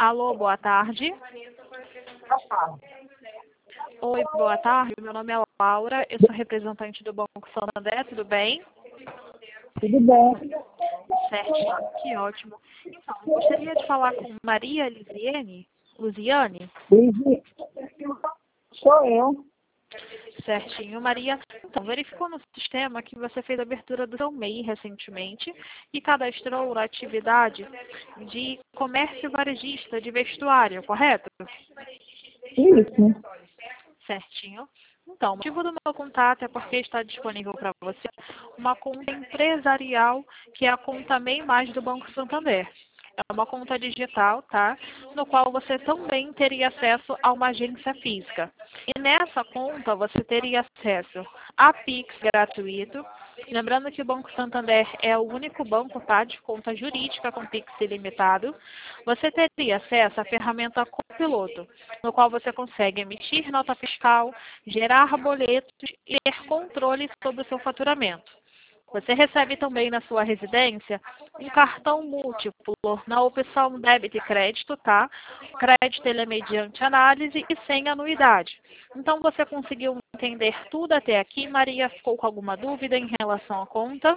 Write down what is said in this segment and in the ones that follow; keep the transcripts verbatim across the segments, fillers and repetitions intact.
Alô, boa tarde. Oi, boa tarde. Meu nome é Laura, eu sou representante do Banco Santander, tudo bem? Tudo bem. Certinho, que ótimo. Então, eu gostaria de falar com Maria Lisiane, Luziane. Luiz, sou eu. Certinho, Maria. Então, verificou no sistema que você fez a abertura do seu M E I recentemente e cadastrou a atividade de comércio varejista de vestuário, correto? Isso. Certinho. Então, o motivo do meu contato é porque está disponível para você uma conta empresarial, que é a conta M E I Mais do Banco Santander. É uma conta digital, tá? No qual você também teria acesso a uma agência física. E nessa conta você teria acesso a Pix gratuito. Lembrando que o Banco Santander é o único banco, tá, de conta jurídica com Pix ilimitado. Você teria acesso à ferramenta Copiloto, no qual você consegue emitir nota fiscal, gerar boletos e ter controle sobre o seu faturamento. Você recebe também na sua residência um cartão múltiplo na opção débito e crédito, tá? Crédito ele é mediante análise e sem anuidade. Então você conseguiu entender tudo até aqui. Maria, ficou com alguma dúvida em relação à conta?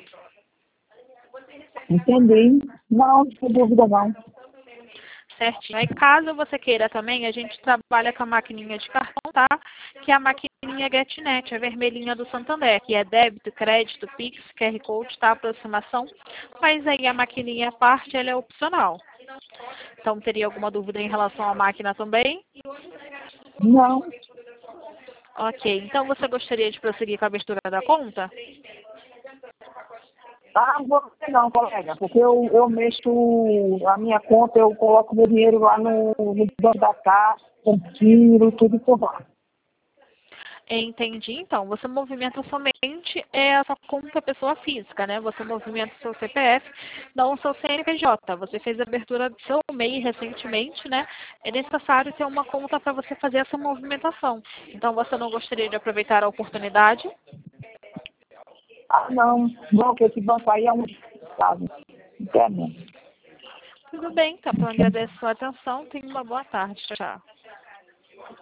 Entendi. Não, não tem dúvida não. Certinho. Aí, caso você queira também, a gente trabalha com a maquininha de cartão, tá? Que é a maquininha GetNet, a vermelhinha do Santander, que é débito, crédito, Pix, Q R Code, tá? Aproximação. Mas aí a maquininha à parte, ela é opcional. Então, teria alguma dúvida em relação à máquina também? Não. Ok. Então, você gostaria de prosseguir com a abertura da conta? Ah, não vou fazer não, colega, porque eu, eu mexo a minha conta, eu coloco meu dinheiro lá no, no banco da casa, com tiro, tudo por lá. Entendi. Então, você movimenta somente essa conta pessoa física, né? Você movimenta o seu C P F, não o seu C N P J. Você fez a abertura do seu M E I recentemente, né? É necessário ter uma conta para você fazer essa movimentação. Então, você não gostaria de aproveitar a oportunidade? Ah, não. Não, que esse banco aí é um estado. Não quer mesmo. Tudo bem, então. Eu agradeço a sua atenção. Tenha uma boa tarde. Tchau.